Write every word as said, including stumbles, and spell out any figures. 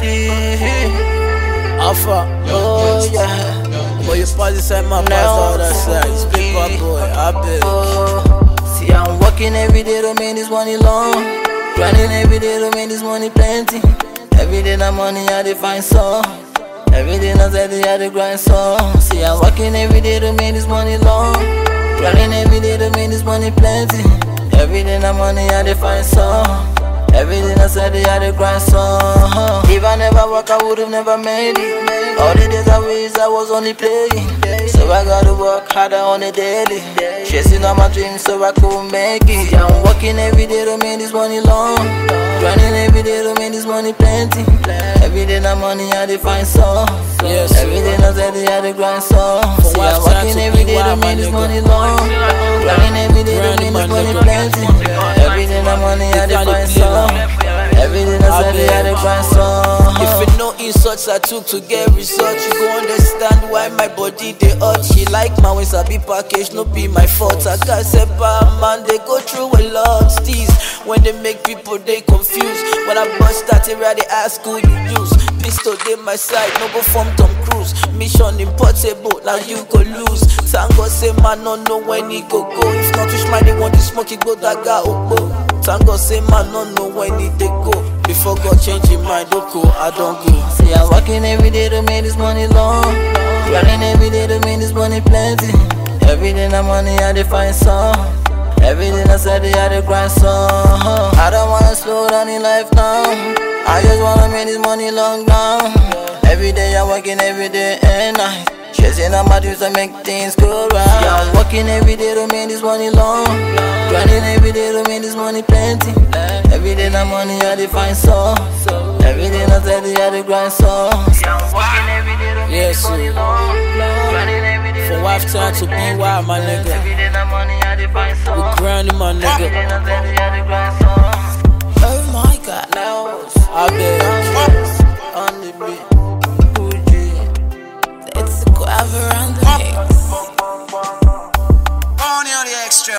Alpha, oh yeah. Boy, you party inside my past all that side. Speak up, boy, I bet. Oh, see, I'm working every day to make this money long. Grinding every day to make this money plenty. Every day that money I define so. Every day I say I dey grind so. See, I'm working every day to make this money long. Grinding every day to make this money plenty. Every day that money I define so. Everything I said, I had to grind so. If I never work, I would've never made it. All the days I wish I was only playing. So I gotta work harder on a daily. Chasing all my dreams so I could make it. Yeah, I'm working every day to make this money long. Grinding every day to make this money plenty. Every day that money I define so. Yes, everything I said, I had to grind so. See, I'm working every day to make this money long. Grinding every day to make this money plenty. Every day that money I define so. Everything I said, I had to grind so. If you know insults I took to get results, you go understand why my body they hurt. She like my ways I be packaged, no be my fault. I got separate man, they go through a lot. These when they make people they confused. When I bust that area, they ask who you use. Pistol they my side, no go from Tom Cruise. Mission impossible, now you go lose. Tango say man no know when he go go. If not wish my they want to smoke it go that guy oh. Tango say man no know when he they go. Before God change his mind, okay, I don't go. See, I'm working every day to make this money long. Grinding every day to make this money plenty. Every day that money I define so. Everything I said, I had to grind so. I don't wanna slow down in life now. I just wanna make this money long now. Every day I'm working every day and night. Chasing all my dreams to make things go right. Yeah, I'm working every day to make this money long. Grinding every day to make this money plenty. Every day that money I define so. Every day I said, I had to grind so. Yeah, I'm working every day to make Yes, this money sir. long. Grinding every day From wife time to B Y, my nigga. Every day that money I define so. We grinding, my Every nigga. day I said, I had to grind